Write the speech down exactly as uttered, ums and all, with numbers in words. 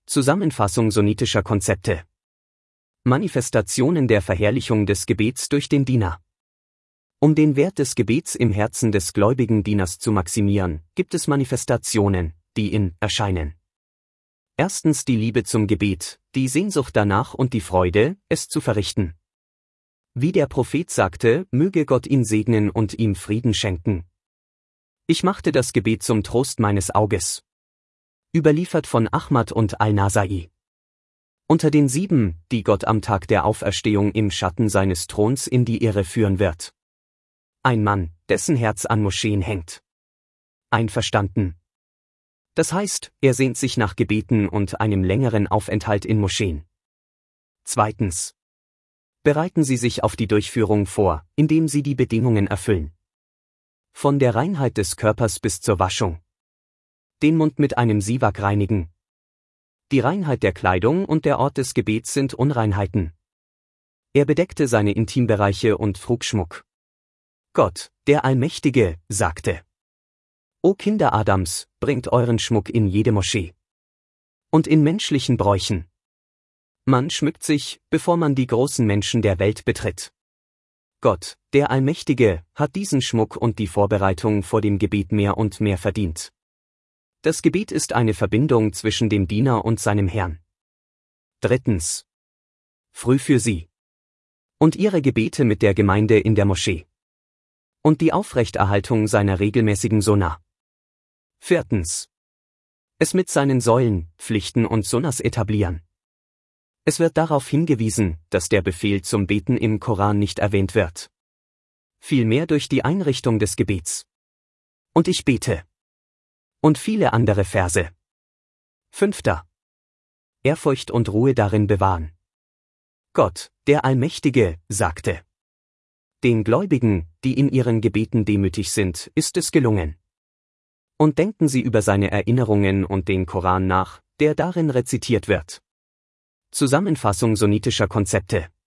Zusammenfassung sunnitischer Konzepte. Manifestationen der Verherrlichung des Gebets durch den Diener. Um den Wert des Gebets im Herzen des gläubigen Dieners zu maximieren, gibt es Manifestationen, die in erscheinen. Erstens die Liebe zum Gebet, die Sehnsucht danach und die Freude, es zu verrichten. Wie der Prophet sagte, möge Gott ihn segnen und ihm Frieden schenken. Ich machte das Gebet zum Trost meines Auges. Überliefert von Ahmad und Al-Nasai. Unter den sieben, die Gott am Tag der Auferstehung im Schatten seines Throns in die Irre führen wird. Ein Mann, dessen Herz an Moscheen hängt. Einverstanden. Das heißt, er sehnt sich nach Gebeten und einem längeren Aufenthalt in Moscheen. Zweitens. Bereiten Sie sich auf die Durchführung vor, indem Sie die Bedingungen erfüllen. Von der Reinheit des Körpers bis zur Waschung. Den Mund mit einem Siwak reinigen. Die Reinheit der Kleidung und der Ort des Gebets sind Unreinheiten. Er bedeckte seine Intimbereiche und trug Schmuck. Gott, der Allmächtige, sagte: O Kinder Adams, bringt euren Schmuck in jede Moschee. Und in menschlichen Bräuchen. Man schmückt sich, bevor man die großen Menschen der Welt betritt. Gott, der Allmächtige, hat diesen Schmuck und die Vorbereitung vor dem Gebet mehr und mehr verdient. Das Gebet ist eine Verbindung zwischen dem Diener und seinem Herrn. Drittens. Früh für Sie. Und Ihre Gebete mit der Gemeinde in der Moschee. Und die Aufrechterhaltung seiner regelmäßigen Sunna. Viertens. Es mit seinen Säulen, Pflichten und Sunnas etablieren. Es wird darauf hingewiesen, dass der Befehl zum Beten im Koran nicht erwähnt wird. Vielmehr durch die Einrichtung des Gebets. Und ich bete. Und viele andere Verse. Fünfter. Ehrfurcht und Ruhe darin bewahren. Gott, der Allmächtige, sagte: Den Gläubigen, die in ihren Gebeten demütig sind, ist es gelungen. Und denken Sie über seine Erinnerungen und den Koran nach, der darin rezitiert wird. Zusammenfassung sunnitischer Konzepte.